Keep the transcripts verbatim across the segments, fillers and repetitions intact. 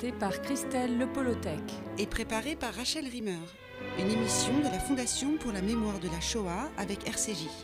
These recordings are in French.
présentée par Christelle Le Polotec et préparée par Rachel Rimmer, une émission de la Fondation pour la mémoire de la Shoah avec R C J.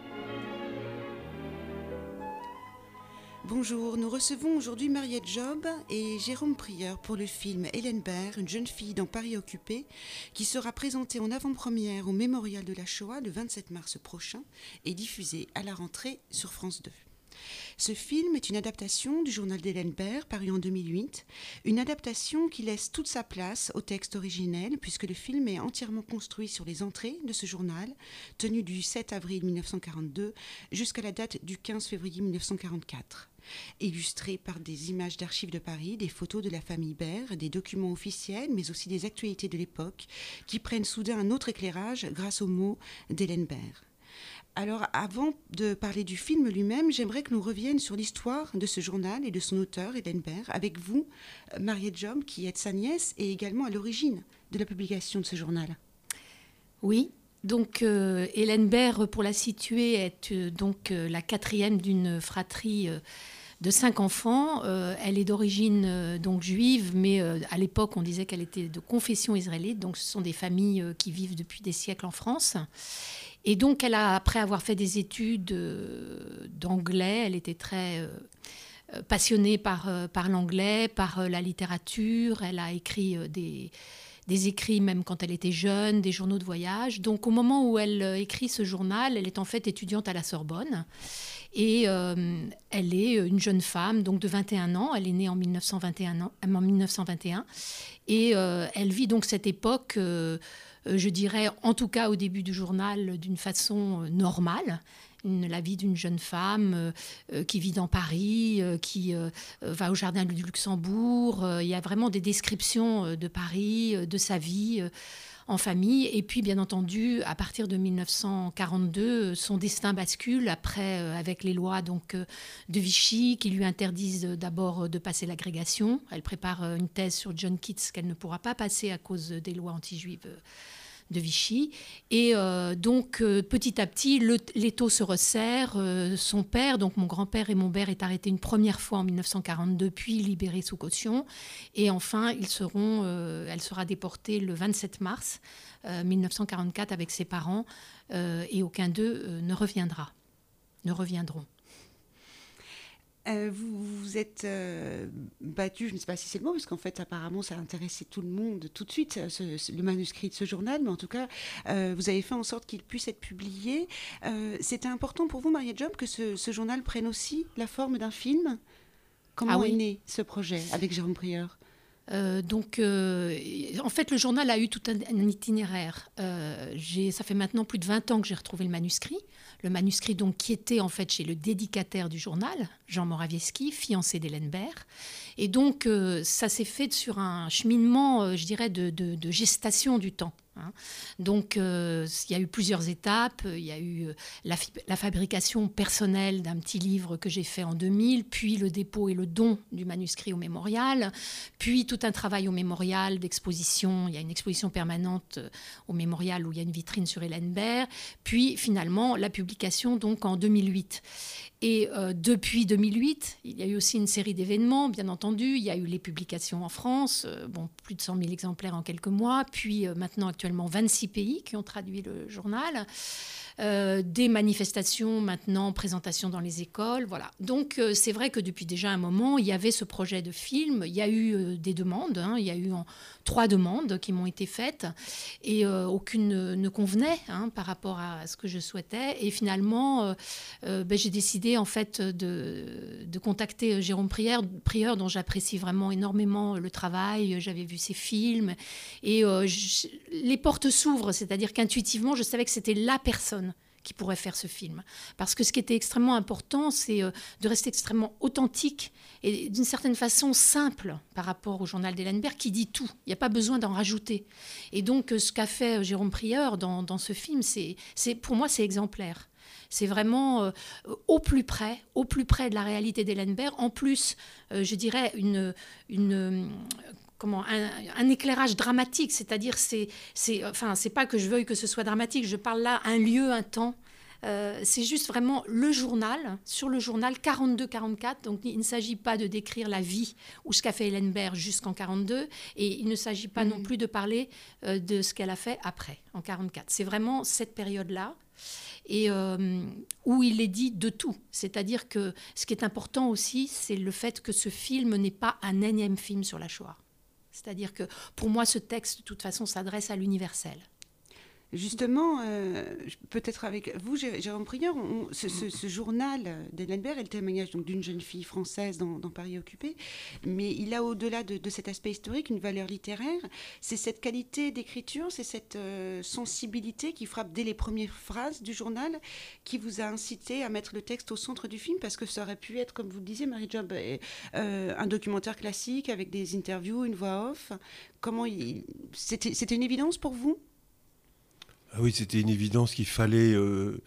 Bonjour, nous recevons aujourd'hui Mariette Job et Jérôme Prieur pour le film Hélène Baird, une jeune fille dans Paris occupé, qui sera présenté en avant-première au Mémorial de la Shoah le vingt-sept mars prochain et diffusé à la rentrée sur France deux. Ce film est une adaptation du journal d'Hélène Baird, paru en deux mille huit, une adaptation qui laisse toute sa place au texte originel, puisque le film est entièrement construit sur les entrées de ce journal, tenu du sept avril mille neuf cent quarante-deux jusqu'à la date du quinze février mille neuf cent quarante-quatre. Illustré par des images d'archives de Paris, des photos de la famille Baird, des documents officiels, mais aussi des actualités de l'époque, qui prennent soudain un autre éclairage grâce aux mots d'Hélène Baird. Alors, avant de parler du film lui-même, j'aimerais que nous reviennions sur l'histoire de ce journal et de son auteur, Hélène Baird, avec vous, Mariette Job, qui êtes sa nièce et également à l'origine de la publication de ce journal. Oui, donc euh, Hélène Baird, pour la situer, est euh, donc euh, la quatrième d'une fratrie euh, de cinq enfants. Euh, elle est d'origine euh, donc juive, mais euh, à l'époque, on disait qu'elle était de confession israélite. Donc, ce sont des familles euh, qui vivent depuis des siècles en France. Et donc, elle a, après avoir fait des études euh, d'anglais, elle était très euh, passionnée par, euh, par l'anglais, par euh, la littérature. Elle a écrit euh, des, des écrits, même quand elle était jeune, des journaux de voyage. Donc, au moment où elle euh, écrit ce journal, elle est en fait étudiante à la Sorbonne. Et euh, elle est une jeune femme, donc de vingt et un ans. Elle est née en mille neuf cent vingt et un. Ans, en mille neuf cent vingt et un. Et euh, elle vit donc cette époque... Euh, je dirais, en tout cas au début du journal, d'une façon normale, une, la vie d'une jeune femme euh, qui vit dans Paris, euh, qui euh, va au jardin du Luxembourg. Euh, il y a vraiment des descriptions de Paris, euh, de sa vie euh, en famille. Et puis, bien entendu, à partir de mille neuf cent quarante-deux, son destin bascule après, euh, avec les lois donc, euh, de Vichy qui lui interdisent d'abord de passer l'agrégation. Elle prépare une thèse sur John Keats qu'elle ne pourra pas passer à cause des lois anti-juives de Vichy. Et euh, donc, euh, petit à petit, le, l'étau se resserre. Euh, son père, donc mon grand-père et mon père, est arrêté une première fois en mille neuf cent quarante-deux, puis libéré sous caution. Et enfin, ils seront, euh, elle sera déportée le vingt-sept mars euh, mille neuf cent quarante-quatre avec ses parents. Euh, et aucun d'eux euh, ne reviendra, ne reviendront. Euh, vous vous êtes euh, battu, je ne sais pas si c'est le mot, parce qu'en fait, apparemment, ça a intéressé tout le monde tout de suite, ce, ce, le manuscrit de ce journal, mais en tout cas, euh, vous avez fait en sorte qu'il puisse être publié. Euh, c'était important pour vous, Mariette Job, que ce, ce journal prenne aussi la forme d'un film. Comment ah oui. est né ce projet avec Jérôme Prieur ? Euh, donc, euh, en fait, le journal a eu tout un, un itinéraire. Euh, j'ai, ça fait maintenant plus de vingt ans que j'ai retrouvé le manuscrit. Le manuscrit, donc, qui était en fait chez le dédicataire du journal, Jean Morawiecki, fiancé d'Hélène Baird. Et donc, euh, ça s'est fait sur un cheminement, euh, je dirais, de, de, de gestation du temps. Hein. Donc, euh, il y a eu plusieurs étapes. Il y a eu la, la fabrication personnelle d'un petit livre que j'ai fait en deux mille, puis le dépôt et le don du manuscrit au Mémorial, puis tout un travail au Mémorial d'exposition. Il y a une exposition permanente au Mémorial où il y a une vitrine sur Hélène Baird, puis finalement la publication donc en deux mille huit. Et euh, depuis deux mille huit, il y a eu aussi une série d'événements, bien entendu. Il y a eu les publications en France, euh, bon, plus de cent mille exemplaires en quelques mois, puis euh, maintenant actuellement vingt-six pays qui ont traduit le journal. Euh, des manifestations maintenant, présentations dans les écoles, voilà. Donc euh, c'est vrai que depuis déjà un moment, il y avait ce projet de film. Il y a eu euh, des demandes, hein, il y a eu en, trois demandes qui m'ont été faites et euh, aucune ne convenait hein, par rapport à ce que je souhaitais. Et finalement, euh, euh, ben, j'ai décidé en fait de, de contacter Jérôme Prieur, Prieur dont j'apprécie vraiment énormément le travail. J'avais vu ses films et euh, je, les portes s'ouvrent, c'est-à-dire qu'intuitivement, je savais que c'était la personne qui pourrait faire ce film. Parce que ce qui était extrêmement important, c'est euh, de rester extrêmement authentique et d'une certaine façon simple par rapport au journal d'Hélène Baird qui dit tout. Il n'y a pas besoin d'en rajouter. Et donc, ce qu'a fait Jérôme Prieur dans, dans ce film, c'est, c'est, pour moi, c'est exemplaire. C'est vraiment euh, au plus près, au plus près de la réalité d'Hélène Baird. En plus, euh, je dirais, une... une Comment, un, un éclairage dramatique, c'est-à-dire, c'est, c'est, enfin, c'est pas que je veuille que ce soit dramatique, je parle là un lieu, un temps, Euh, c'est juste vraiment le journal, sur le journal quarante-deux quarante-quatre. Donc il ne s'agit pas de décrire la vie ou ce qu'a fait Hélène Baird jusqu'en quarante-deux, et il ne s'agit pas mmh. non plus de parler euh, de ce qu'elle a fait après, en quarante-quatre. C'est vraiment cette période-là. Et euh, où il est dit de tout. C'est-à-dire que ce qui est important aussi, c'est le fait que ce film n'est pas un énième film sur la Shoah. C'est-à-dire que pour moi, ce texte, de toute façon, s'adresse à l'universel. Justement, euh, peut-être avec vous, Jérôme Prieur, on, ce, ce, ce journal d'Hélène Baird est le témoignage donc, d'une jeune fille française dans, dans Paris occupé, mais il a au-delà de, de cet aspect historique une valeur littéraire. C'est cette qualité d'écriture, c'est cette euh, sensibilité qui frappe dès les premières phrases du journal qui vous a incité à mettre le texte au centre du film, parce que ça aurait pu être, comme vous le disiez, Marie Job, euh, un documentaire classique avec des interviews, une voix off. Comment il... c'était, c'était une évidence pour vous ? Ah oui, c'était une évidence qu'il fallait euh,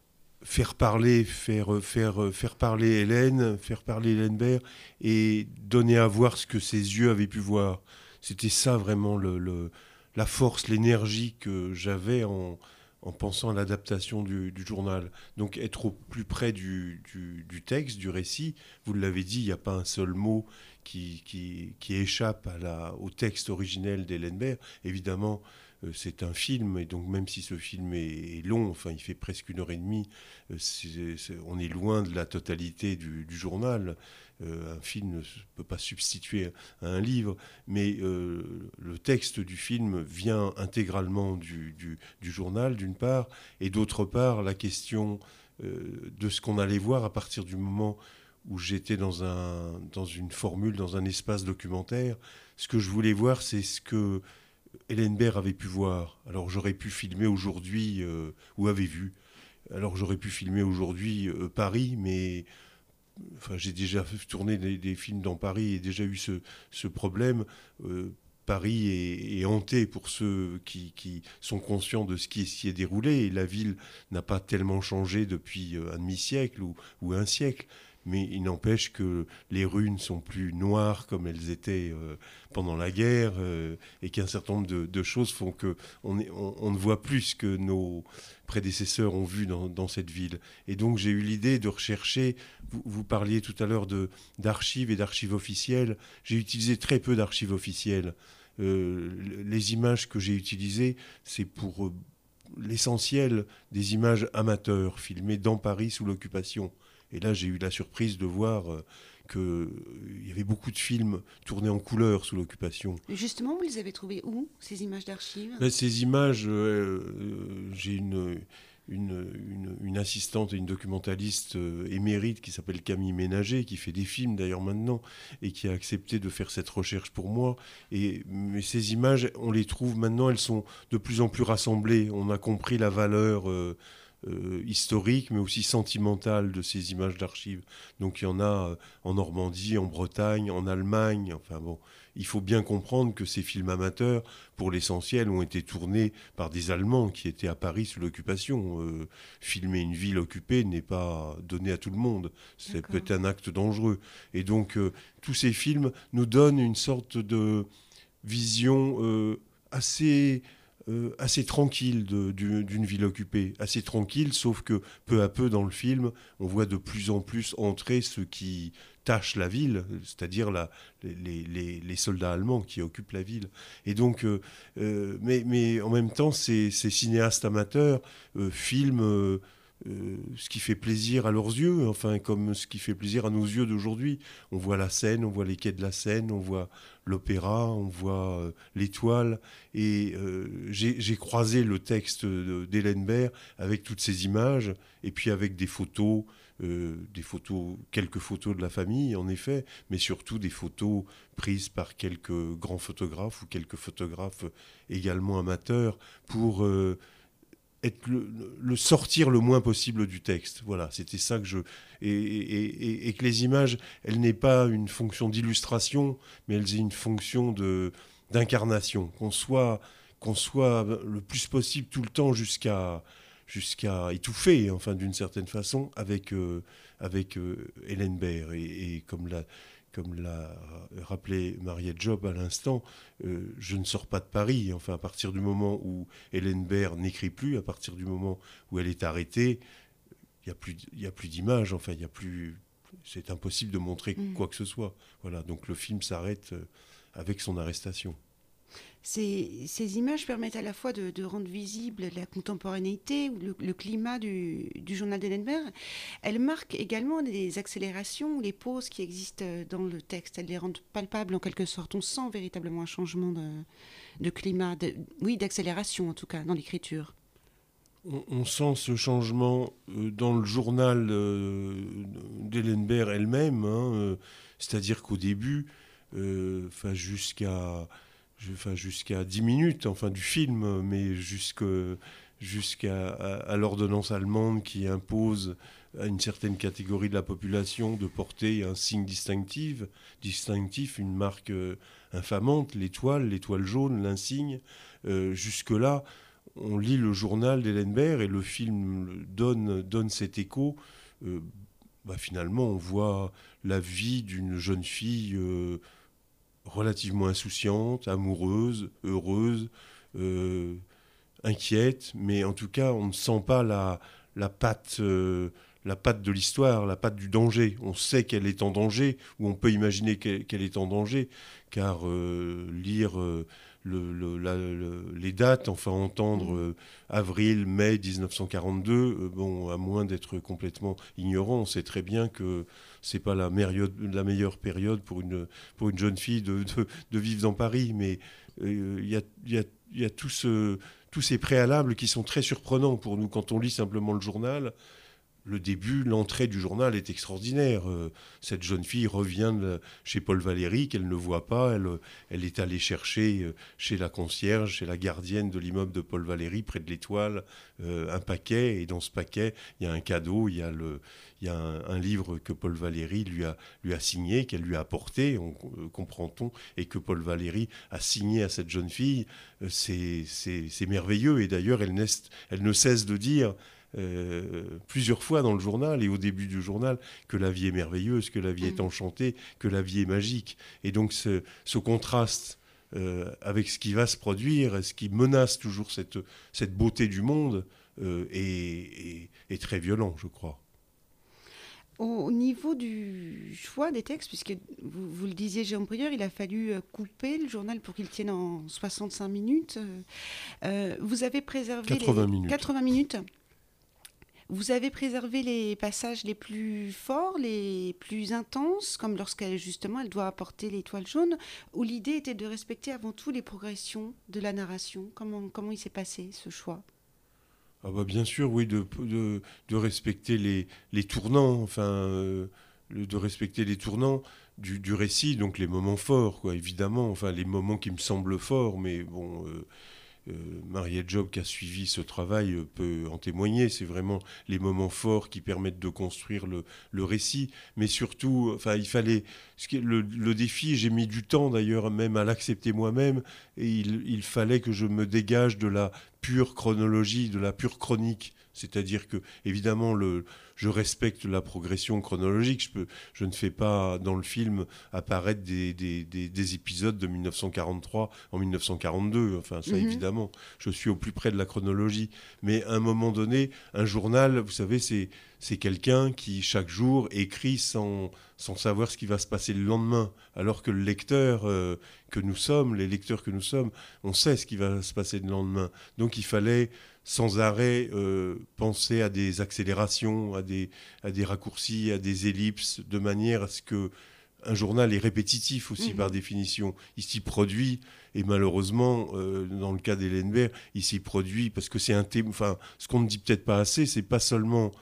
faire parler, faire, faire, faire parler Hélène, faire parler Hélène Baird et donner à voir ce que ses yeux avaient pu voir. C'était ça vraiment le, le, la force, l'énergie que j'avais en, en pensant à l'adaptation du, du journal. Donc être au plus près du, du, du texte, du récit. Vous l'avez dit, il n'y a pas un seul mot qui, qui, qui échappe à la, au texte originel d'Hélène Baird. Évidemment, c'est un film, et donc même si ce film est long, enfin il fait presque une heure et demie, c'est, c'est, on est loin de la totalité du, du journal. Euh, un film ne peut pas substituer à un livre, mais euh, le texte du film vient intégralement du, du, du journal, d'une part, et d'autre part, la question euh, de ce qu'on allait voir à partir du moment où j'étais dans, un, dans une formule, dans un espace documentaire. Ce que je voulais voir, c'est ce que Hélène Baird avait pu voir. Alors j'aurais pu filmer aujourd'hui, euh, ou avait vu. Alors j'aurais pu filmer aujourd'hui euh, Paris, mais enfin, j'ai déjà tourné des, des films dans Paris et déjà eu ce, ce problème. Euh, Paris est, est hanté pour ceux qui, qui sont conscients de ce qui s'y est déroulé. Et la ville n'a pas tellement changé depuis un demi-siècle ou, ou un siècle. Mais il n'empêche que les rues ne sont plus noires comme elles étaient euh, pendant la guerre euh, et qu'un certain nombre de, de choses font qu'on on, on ne voit plus ce que nos prédécesseurs ont vu dans, dans cette ville. Et donc j'ai eu l'idée de rechercher, vous, vous parliez tout à l'heure de, d'archives et d'archives officielles, j'ai utilisé très peu d'archives officielles. Euh, les images que j'ai utilisées, c'est pour euh, l'essentiel des images amateurs filmées dans Paris sous l'occupation. Et là, j'ai eu la surprise de voir euh, qu'il euh, y avait beaucoup de films tournés en couleur sous l'occupation. Justement, vous les avez trouvées où, ces images d'archives ? Ben, Ces images, euh, euh, j'ai une, une, une, une assistante et une documentaliste euh, émérite qui s'appelle Camille Ménager, qui fait des films d'ailleurs maintenant, et qui a accepté de faire cette recherche pour moi. Et, mais ces images, on les trouve maintenant, elles sont de plus en plus rassemblées. On a compris la valeur Euh, Euh, historique, mais aussi sentimentale de ces images d'archives. Donc il y en a euh, en Normandie, en Bretagne, en Allemagne. Enfin bon, il faut bien comprendre que ces films amateurs, pour l'essentiel, ont été tournés par des Allemands qui étaient à Paris sous l'occupation. Euh, filmer une ville occupée n'est pas donné à tout le monde. C'est peut-être un acte dangereux. Et donc euh, tous ces films nous donnent une sorte de vision euh, assez... Euh, assez tranquille de, d'une, d'une ville occupée, assez tranquille, sauf que peu à peu dans le film, on voit de plus en plus entrer ce qui tâche la ville, c'est-à-dire la, les, les, les soldats allemands qui occupent la ville. Et donc, euh, euh, mais, mais en même temps, ces, ces cinéastes amateurs euh, filment euh, euh, ce qui fait plaisir à leurs yeux, enfin comme ce qui fait plaisir à nos yeux d'aujourd'hui. On voit la Seine, on voit les quais de la Seine, on voit l'opéra, on voit euh, l'étoile. Et euh, j'ai, j'ai croisé le texte de, d'Hélène Baird avec toutes ces images, et puis avec des photos, euh, des photos, quelques photos de la famille, en effet, mais surtout des photos prises par quelques grands photographes ou quelques photographes également amateurs pour euh, être le, le sortir le moins possible du texte. Voilà, c'était ça que je... Et, et, et, et que les images, elles n'aient pas une fonction d'illustration, mais elles aient une fonction de, d'incarnation. Qu'on soit, qu'on soit le plus possible tout le temps jusqu'à, jusqu'à étouffer, enfin d'une certaine façon, avec, euh, avec euh, Hélène Baird. Et, et comme, la, comme l'a rappelé Mariette Job à l'instant, euh, je ne sors pas de Paris. Enfin, à partir du moment où Hélène Baird n'écrit plus, à partir du moment où elle est arrêtée, il n'y a plus, il y a plus d'images. Enfin, il y a plus, c'est impossible de montrer mmh. quoi que ce soit. Voilà, donc le film s'arrête euh, avec son arrestation. Ces, ces images permettent à la fois de, de rendre visible la contemporanéité, le, le climat du, du journal d'Hélène Baird. Elles marquent également les accélérations, les pauses qui existent dans le texte. Elles les rendent palpables en quelque sorte. On sent véritablement un changement de, de climat, de, oui, d'accélération en tout cas, dans l'écriture. On, on sent ce changement euh, dans le journal euh, d'Hélène Baird elle-même, hein, euh, c'est-à-dire qu'au début, euh, jusqu'à... Enfin, jusqu'à dix minutes enfin, du film, mais jusqu'à, jusqu'à à, à l'ordonnance allemande qui impose à une certaine catégorie de la population de porter un signe distinctif, distinctif une marque euh, infamante, l'étoile, l'étoile jaune, l'insigne. Euh, jusque-là, on lit le journal d'Hélène Baird et le film donne, donne cet écho. Euh, bah, finalement, on voit la vie d'une jeune fille... Euh, relativement insouciante, amoureuse, heureuse, euh, inquiète, mais en tout cas, on ne sent pas la, la patte, euh, la patte de l'histoire, la patte du danger. On sait qu'elle est en danger, ou on peut imaginer qu'elle, qu'elle est en danger, car euh, lire euh, le, le, la, le, les dates, enfin entendre euh, avril, mai dix-neuf cent quarante-deux, euh, bon, à moins d'être complètement ignorant, on sait très bien que c'est pas la, mériode, la meilleure période pour une, pour une jeune fille de, de, de vivre dans Paris, mais il euh, y a, y a, y a tout ce, tous ces préalables qui sont très surprenants pour nous quand on lit simplement le journal. Le début, l'entrée du journal est extraordinaire. Euh, cette jeune fille revient de, chez Paul Valéry, qu'elle ne voit pas. Elle, elle est allée chercher euh, chez la concierge, chez la gardienne de l'immeuble de Paul Valéry, près de l'Étoile, euh, un paquet. Et dans ce paquet, il y a un cadeau, il y a, le, il y a un, un livre que Paul Valéry lui a, lui a signé, qu'elle lui a apporté, on, euh, comprend-on, et que Paul Valéry a signé à cette jeune fille. Euh, c'est, c'est, c'est merveilleux. Et d'ailleurs, elle, elle ne cesse de dire... Euh, plusieurs fois dans le journal et au début du journal que la vie est merveilleuse, que la vie mmh. est enchantée, que la vie est magique. Et donc ce, ce contraste euh, avec ce qui va se produire, ce qui menace toujours cette, cette beauté du monde euh, est, est, est très violent, je crois. Au niveau du choix des textes, puisque vous, vous le disiez, Jérôme Prieur, il a fallu couper le journal pour qu'il tienne en soixante-cinq minutes. Euh, vous avez préservé quatre-vingts les minutes. quatre-vingts minutes. Vous avez préservé les passages les plus forts, les plus intenses, comme lorsqu'elle justement elle doit apporter l'étoile jaune, où l'idée était de respecter avant tout les progressions de la narration. Comment, comment il s'est passé ce choix ? Ah bah bien sûr, oui, de, de, de respecter les, les tournants, enfin, euh, de respecter les tournants du, du récit, donc les moments forts, quoi, évidemment, enfin les moments qui me semblent forts, mais bon. Euh, Euh, Mariette Job, qui a suivi ce travail, euh, peut en témoigner. C'est vraiment les moments forts qui permettent de construire le, le récit. Mais surtout, enfin, il fallait... Le, le défi, j'ai mis du temps d'ailleurs même à l'accepter moi-même. Et il, il fallait que je me dégage de la pure chronologie, de la pure chronique. C'est-à-dire que, évidemment, le, je respecte la progression chronologique. Je, peux, je ne fais pas dans le film apparaître des, des, des, des épisodes de mille neuf cent quarante-trois en mille neuf cent quarante-deux. Enfin, ça, mm-hmm. évidemment, je suis au plus près de la chronologie. Mais à un moment donné, un journal, vous savez, c'est, c'est quelqu'un qui, chaque jour, écrit sans, sans savoir ce qui va se passer le lendemain. Alors que le lecteur euh, que nous sommes, les lecteurs que nous sommes, on sait ce qui va se passer le lendemain. Donc, il fallait... sans arrêt euh, penser à des accélérations, à des, à des raccourcis, à des ellipses, de manière à ce que un journal est répétitif aussi mmh. par définition. Il s'y produit, et malheureusement, euh, dans le cas d'Hélène Baird, il s'y produit parce que c'est un thème. Enfin, ce qu'on ne dit peut-être pas assez, c'est pas seulement.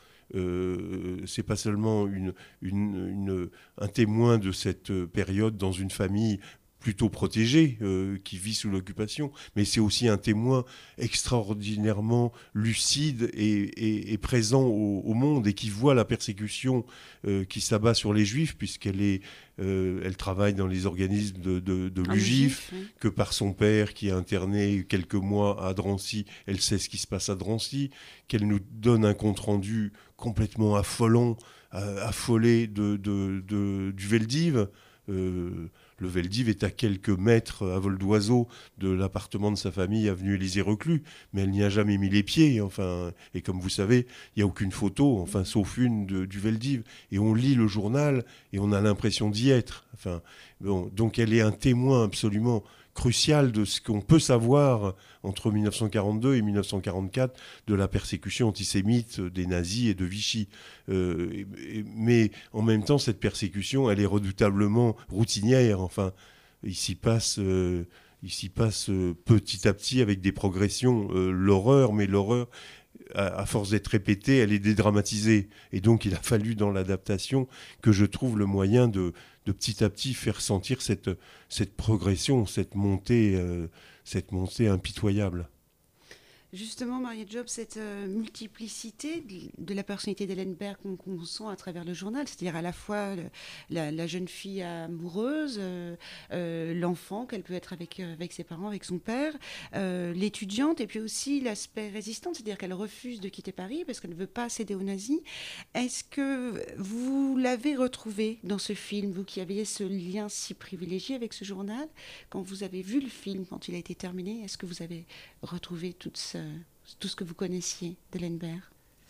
Euh, c'est pas seulement une, une, une, un témoin de cette période dans une famille plutôt protégé, euh, qui vit sous l'occupation, mais c'est aussi un témoin extraordinairement lucide et, et, et présent au, au monde et qui voit la persécution euh, qui s'abat sur les Juifs, puisqu'elle est, euh, elle travaille dans les organismes de, de, de l'U G I F, oui. que par son père qui est interné quelques mois à Drancy, elle sait ce qui se passe à Drancy, qu'elle nous donne un compte-rendu complètement affolant, euh, affolé de, de, de, du Veldiv, Euh, le Veldiv est à quelques mètres à vol d'oiseau de l'appartement de sa famille, avenue Élysée-Reclus, mais elle n'y a jamais mis les pieds. Enfin, et comme vous savez, il n'y a aucune photo, enfin, sauf une de, du Veldiv. Et on lit le journal et on a l'impression d'y être. Enfin, bon, donc elle est un témoin absolument crucial de ce qu'on peut savoir entre mille neuf cent quarante-deux et mille neuf cent quarante-quatre de la persécution antisémite des nazis et de Vichy. Euh, et, et, mais en même temps, cette persécution, elle est redoutablement routinière. Enfin, il s'y passe, euh, il s'y passe euh, petit à petit avec des progressions. Euh, l'horreur, mais l'horreur, à, à force d'être répétée, elle est dédramatisée. Et donc, il a fallu dans l'adaptation que je trouve le moyen de de petit à petit faire sentir cette, cette progression, cette montée, euh, cette montée impitoyable. Justement, Mariette Job, cette euh, multiplicité de, de la personnalité d'Hélène Berg qu'on, qu'on sent à travers le journal, c'est-à-dire à la fois le, la, la jeune fille amoureuse, euh, euh, l'enfant qu'elle peut être avec, euh, avec ses parents, avec son père, euh, l'étudiante, et puis aussi l'aspect résistant, c'est-à-dire qu'elle refuse de quitter Paris parce qu'elle ne veut pas céder aux nazis. Est-ce que vous l'avez retrouvée dans ce film, vous qui aviez ce lien si privilégié avec ce journal, quand vous avez vu le film, quand il a été terminé, est-ce que vous avez retrouvé toute ce tout ce que vous connaissiez d'Hélène Berg?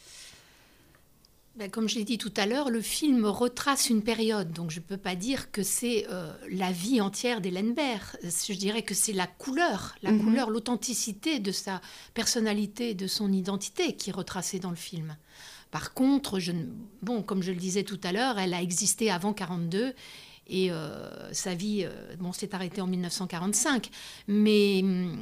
Ben, comme je l'ai dit tout à l'heure, le film retrace une période, donc je ne peux pas dire que c'est euh, la vie entière d'Hélène Berg. Je dirais que c'est la couleur, la mm-hmm. couleur, l'authenticité de sa personnalité, de son identité qui est retracée dans le film. Par contre, je, bon, comme je le disais tout à l'heure, elle a existé avant quarante-deux et euh, sa vie euh, bon, s'est arrêtée en mille neuf cent quarante-cinq. Mais hum,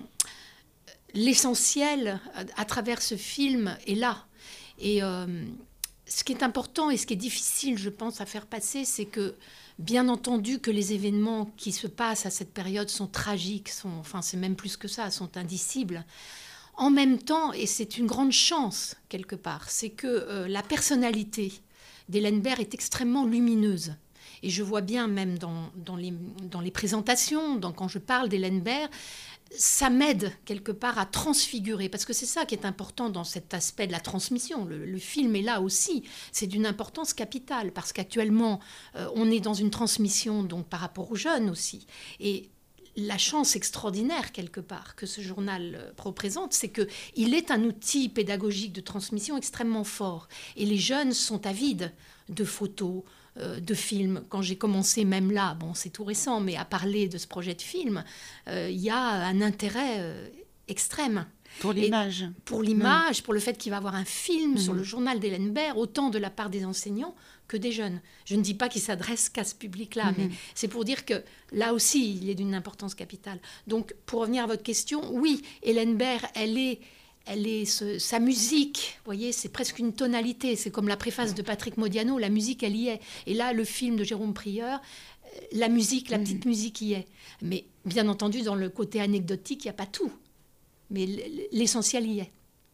l'essentiel à travers ce film est là. Et euh, ce qui est important et ce qui est difficile, je pense, à faire passer, c'est que, bien entendu, que les événements qui se passent à cette période sont tragiques, sont, enfin, c'est même plus que ça, sont indicibles. En même temps, et c'est une grande chance, quelque part, c'est que euh, la personnalité d'Hélène Berg est extrêmement lumineuse. Et je vois bien, même dans, dans, les, dans les présentations, dans, quand je parle d'Hélène Berg, ça m'aide quelque part à transfigurer, parce que c'est ça qui est important dans cet aspect de la transmission. Le, le film est là aussi, c'est d'une importance capitale, parce qu'actuellement, euh, on est dans une transmission donc, par rapport aux jeunes aussi. Et la chance extraordinaire, quelque part, que ce journal euh, représente, c'est qu'il est un outil pédagogique de transmission extrêmement fort. Et les jeunes sont avides de photos, de films. Quand j'ai commencé, même là, bon, c'est tout récent, mais à parler de ce projet de film, il euh, y a un intérêt euh, extrême. Pour l'image. Et pour l'image, mmh. pour le fait qu'il va y avoir un film mmh. sur le journal d'Hélène Berg, autant de la part des enseignants que des jeunes. Je ne dis pas qu'il s'adresse qu'à ce public-là, mmh. mais c'est pour dire que là aussi, il est d'une importance capitale. Donc, pour revenir à votre question, oui, Hélène Berg, elle est... Elle est ce, sa musique, vous voyez, c'est presque une tonalité. C'est comme la préface de Patrick Modiano, la musique, elle y est. Et là, le film de Jérôme Prieur, la musique, la petite mmh. musique y est. Mais bien entendu, dans le côté anecdotique, il n'y a pas tout. Mais l'essentiel y est.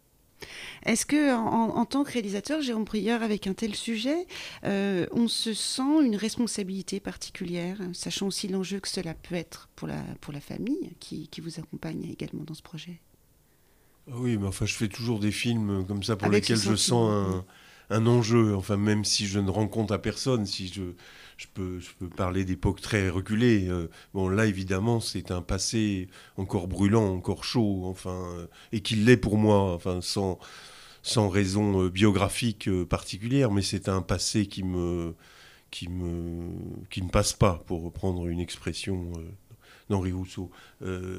Est-ce que, en, en tant que réalisateur, Jérôme Prieur, avec un tel sujet, euh, on se sent une responsabilité particulière, sachant aussi l'enjeu que cela peut être pour la, pour la famille qui, qui vous accompagne également dans ce projet? Oui, mais enfin, je fais toujours des films comme ça pour Avec lesquels je sens un, un enjeu. Enfin, même si je ne rends compte à personne, si je, je, peux, je peux parler d'époques très reculées. Euh, bon, là, évidemment, c'est un passé encore brûlant, encore chaud, enfin, euh, et qu'il l'est pour moi, enfin, sans, sans raison euh, biographique euh, particulière, mais c'est un passé qui me, qui me, qui ne passe pas, pour reprendre une expression. Euh, d'Henri Rousseau. Euh,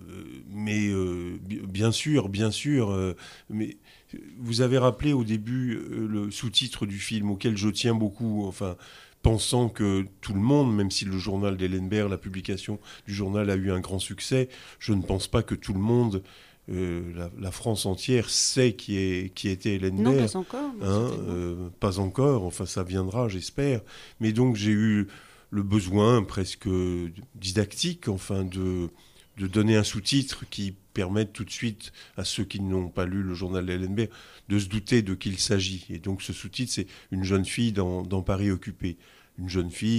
mais euh, bien sûr, bien sûr, euh, mais vous avez rappelé au début euh, le sous-titre du film auquel je tiens beaucoup, enfin, pensant que tout le monde, même si le journal d'Hélène Berg, la publication du journal a eu un grand succès, je ne pense pas que tout le monde, euh, la, la France entière, sait qui, est, qui était Hélène non, Berg. Non, pas encore. Hein, euh, pas encore, enfin ça viendra, j'espère. Mais donc j'ai eu le besoin presque didactique, enfin, de, de donner un sous-titre qui permette tout de suite à ceux qui n'ont pas lu le journal d'Hélène Berg de se douter de qui il s'agit. Et donc ce sous-titre, c'est « Une jeune fille dans, dans Paris occupé ». Une jeune fille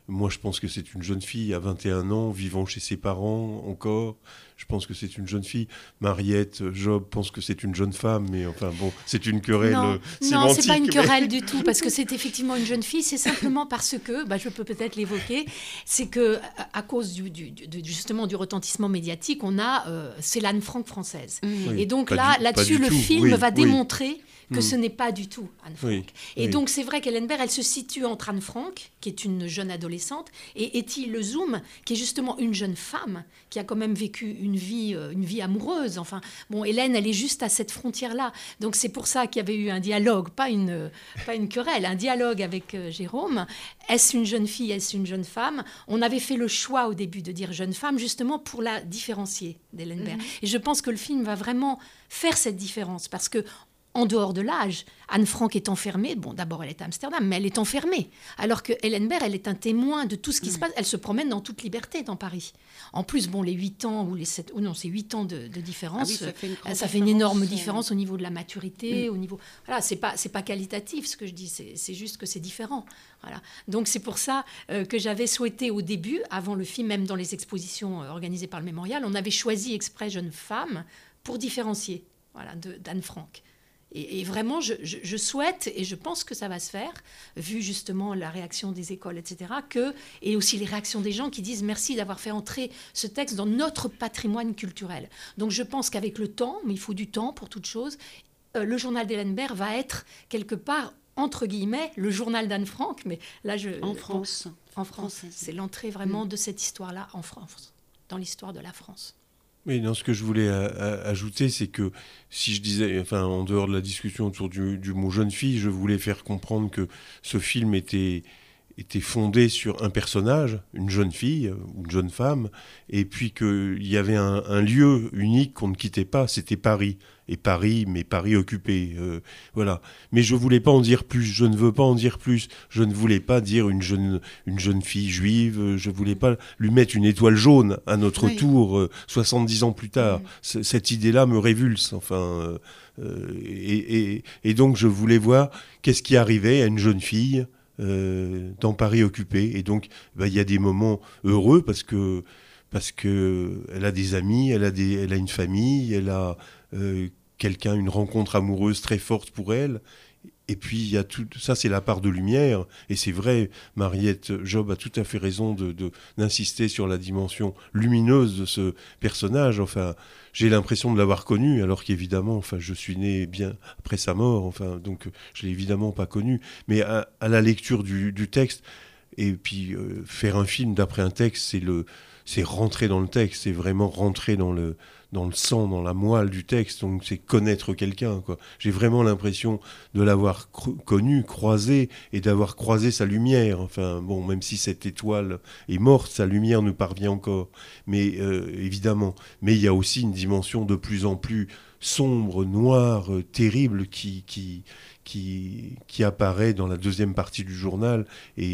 Moi, je pense que c'est une jeune fille à vingt et un ans, vivant chez ses parents encore. Je pense que c'est une jeune fille. Mariette Job pense que c'est une jeune femme, mais enfin bon, c'est une querelle non, euh, sémantique. Non, c'est pas une mais... querelle du tout, parce que c'est effectivement une jeune fille. C'est simplement parce que, bah, je peux peut-être l'évoquer, c'est que à cause du, du, du, justement du retentissement médiatique, on a euh, c'est l'Anne Frank française. Mmh. Oui, et donc pas là, du, là-dessus, le tout. film oui, va oui. démontrer que Mm. ce n'est pas du tout Anne Frank. Oui, et oui. donc c'est vrai qu'Hélène Baird, elle se situe entre Anne Frank, qui est une jeune adolescente, et Etty Lezoum, qui est justement une jeune femme, qui a quand même vécu une vie, euh, une vie amoureuse. Enfin, bon, Hélène, elle est juste à cette frontière-là. Donc c'est pour ça qu'il y avait eu un dialogue, pas une, pas une querelle, un dialogue avec euh, Jérôme. Est-ce une jeune fille, est-ce une jeune femme? On avait fait le choix au début de dire jeune femme, justement pour la différencier d'Hélène Baird. Mm-hmm. Et je pense que le film va vraiment faire cette différence, parce que en dehors de l'âge, Anne Frank est enfermée. Bon, d'abord, elle est à Amsterdam, mais elle est enfermée. Alors que Hélène Baird, elle est un témoin de tout ce qui mmh. se passe. Elle se promène dans toute liberté dans Paris. En plus, bon, les huit ans ou les sept, ou non, c'est huit ans de, de différence. Ah oui, ça, fait une, ça fait une énorme différence au niveau de la maturité, mmh. au niveau. Voilà, c'est pas, c'est pas qualitatif ce que je dis. C'est, c'est juste que c'est différent. Voilà. Donc c'est pour ça euh, que j'avais souhaité au début, avant le film, même dans les expositions euh, organisées par le Mémorial, on avait choisi exprès jeune femme pour différencier, voilà, de, d'Anne Frank. Et, et vraiment, je, je, je souhaite, et je pense que ça va se faire, vu justement la réaction des écoles, et cetera, que, et aussi les réactions des gens qui disent merci d'avoir fait entrer ce texte dans notre patrimoine culturel. Donc je pense qu'avec le temps, mais il faut du temps pour toute chose, euh, le journal d'Hélène Baird va être quelque part, entre guillemets, le journal d'Anne Frank, mais là je... En France. Bon, en France, Française. C'est l'entrée vraiment mmh. de cette histoire-là en France, dans l'histoire de la France. Mais non, ce que je voulais a, a, ajouter, c'est que si je disais, enfin, en dehors de la discussion autour du, du mot jeune fille, je voulais faire comprendre que ce film était, était fondé sur un personnage, une jeune fille ou une jeune femme, et puis qu'il y avait un, un lieu unique qu'on ne quittait pas, c'était Paris. Et Paris, mais Paris occupé, euh, voilà. Mais je voulais pas en dire plus, je ne veux pas en dire plus. Je ne voulais pas dire une jeune, une jeune fille juive, je voulais pas lui mettre une étoile jaune à notre oui. tour, euh, soixante-dix ans plus tard. Oui. C- cette idée-là me révulse, enfin. Euh, et, et, et donc je voulais voir qu'est-ce qui arrivait à une jeune fille euh, dans Paris occupé. Et donc, bah, y a des moments heureux parce que, parce que elle a des amis, elle a, des, elle a une famille, elle a... Euh, quelqu'un, une rencontre amoureuse très forte pour elle. Et puis, il y a tout ça, c'est la part de lumière. Et c'est vrai, Mariette Job a tout à fait raison de, de, d'insister sur la dimension lumineuse de ce personnage. Enfin, j'ai l'impression de l'avoir connu, alors qu'évidemment, enfin, je suis né bien après sa mort. Enfin, donc, je l'ai évidemment pas connu. Mais à, à la lecture du, du texte, et puis euh, faire un film d'après un texte, c'est, le, c'est rentrer dans le texte, c'est vraiment rentrer dans le... dans le sang, dans la moelle du texte, donc c'est connaître quelqu'un, quoi. J'ai vraiment l'impression de l'avoir cr- connu, croisé, et d'avoir croisé sa lumière. Enfin, bon, même si cette étoile est morte, sa lumière nous parvient encore. Mais euh, évidemment, mais il y a aussi une dimension de plus en plus sombre, noire, euh, terrible qui, qui, qui, qui apparaît dans la deuxième partie du journal et,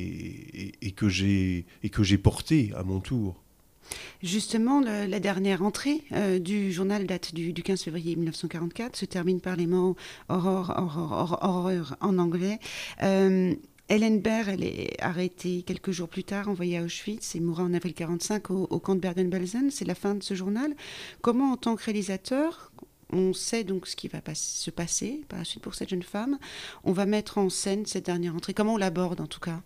et, et, et, que j'ai, et que j'ai porté à mon tour. Justement, le, la dernière entrée euh, du journal date du, du quinze février mille neuf cent quarante-quatre, se termine par les mots « horreur, horreur, horreur » en anglais. Euh, Hélène Baird, elle est arrêtée quelques jours plus tard, envoyée à Auschwitz et mourra en avril quarante-cinq au, au camp de Bergen-Belsen. C'est la fin de ce journal. Comment, en tant que réalisateur, on sait donc ce qui va pas, se passer par la suite pour cette jeune femme, on va mettre en scène cette dernière entrée? Comment on l'aborde en tout cas?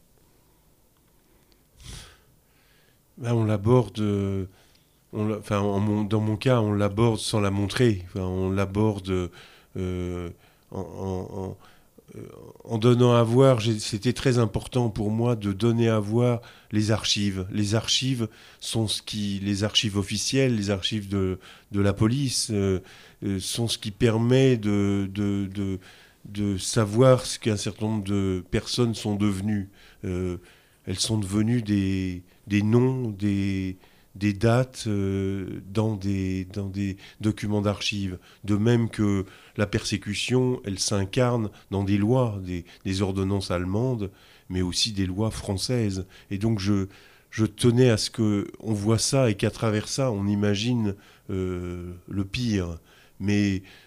Ben, on l'aborde, euh, on, enfin, en mon, dans mon cas, on l'aborde sans la montrer. Enfin, on l'aborde euh, en, en, en, en donnant à voir. J'ai, c'était très important pour moi de donner à voir les archives. Les archives sont ce qui, les archives officielles, les archives de, de la police, euh, euh, sont ce qui permet de, de, de, de savoir ce qu'un certain nombre de personnes sont devenues. Euh, elles sont devenues des des noms, des, des dates euh, dans, des, dans des documents d'archives. De même que la persécution, elle s'incarne dans des lois, des, des ordonnances allemandes, mais aussi des lois françaises. Et donc je, je tenais à ce qu'on voit ça et qu'à travers ça, on imagine euh, le pire. Mais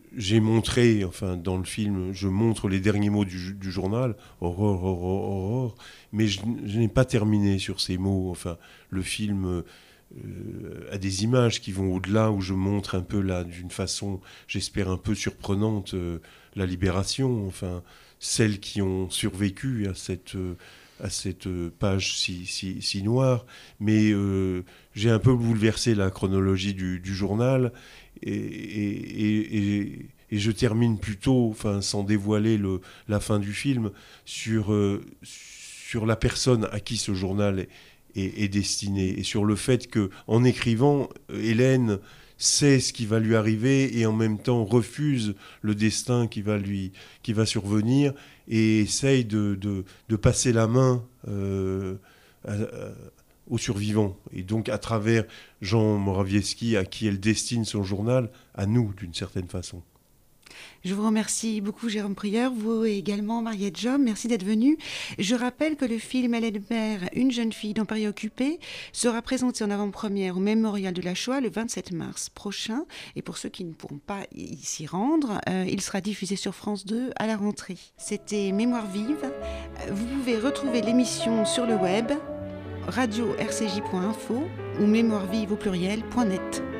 j'ai montré, enfin dans le film, je montre les derniers mots du, du journal, Aurore, Aurore, Aurore, mais je, je n'ai pas terminé sur ces mots. Enfin, le film euh, a des images qui vont au-delà, où je montre un peu là, d'une façon, j'espère un peu surprenante, euh, la libération, enfin, celles qui ont survécu à cette... Euh, à cette page si, si, si noire, mais euh, j'ai un peu bouleversé la chronologie du, du journal, et, et, et, et je termine plutôt, enfin, sans dévoiler le, la fin du film, sur, euh, sur la personne à qui ce journal est, est, est destiné, et sur le fait qu'en écrivant, Hélène sait ce qui va lui arriver et en même temps refuse le destin qui va, lui, qui va survenir, et essaye de, de, de passer la main euh, à, à, aux survivants. Et donc, à travers Jean Morawiecki, à qui elle destine son journal, à nous, d'une certaine façon. Je vous remercie beaucoup, Jérôme Prieur, vous également, Mariette Job, merci d'être venue. Je rappelle que le film Hélène Baird, Une jeune fille dans Paris occupé, sera présenté en avant-première au Mémorial de la Shoah le vingt-sept mars prochain. Et pour ceux qui ne pourront pas s'y rendre, euh, il sera diffusé sur France deux à la rentrée. C'était Mémoire vive. Vous pouvez retrouver l'émission sur le web, radio r c j point info ou mémoire vive au pluriel point net.